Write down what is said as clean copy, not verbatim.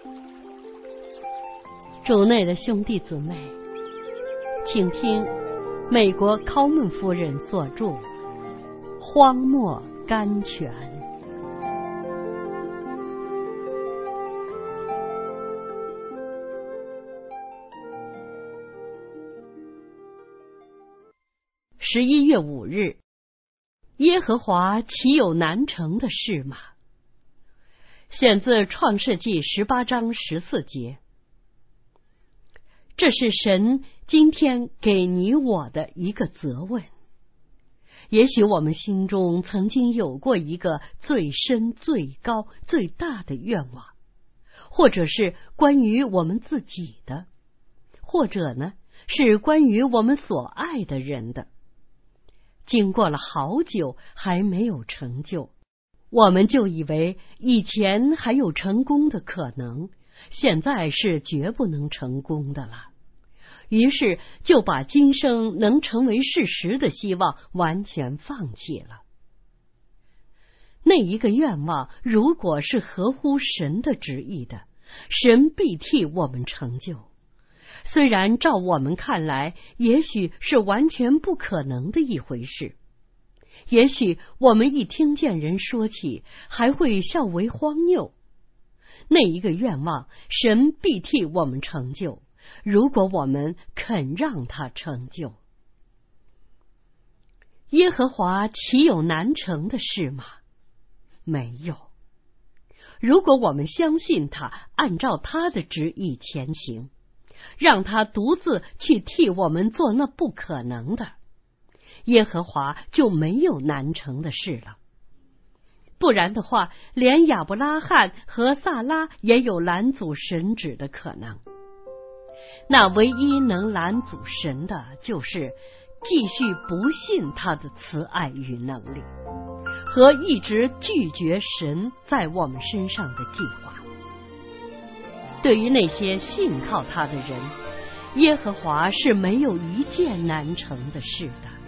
主内的兄弟姊妹，请听美国考门夫人所著《荒漠甘泉》。11月5日，耶和华岂有难成的事吗？选自创世纪18章14节。这是神今天给你我的一个责问。也许我们心中曾经有过一个最深、最高、最大的愿望，或者是关于我们自己的，或者呢，是关于我们所爱的人的。经过了好久还没有成就，我们就以为以前还有成功的可能，现在是绝不能成功的了。于是就把今生能成为事实的希望完全放弃了。那一个愿望如果是合乎神的旨意的，神必替我们成就。虽然照我们看来，也许是完全不可能的一回事。也许我们一听见人说起，还会笑为荒谬。那一个愿望，神必替我们成就，如果我们肯让他成就。耶和华岂有难成的事吗？没有。如果我们相信他，按照他的旨意前行，让他独自去替我们做那不可能的，耶和华就没有难成的事了。不然的话，连亚伯拉罕和撒拉也有拦阻神旨的可能。那唯一能拦阻神的，就是继续不信他的慈爱与能力，和一直拒绝神在我们身上的计划。对于那些信靠他的人，耶和华是没有一件难成的事的。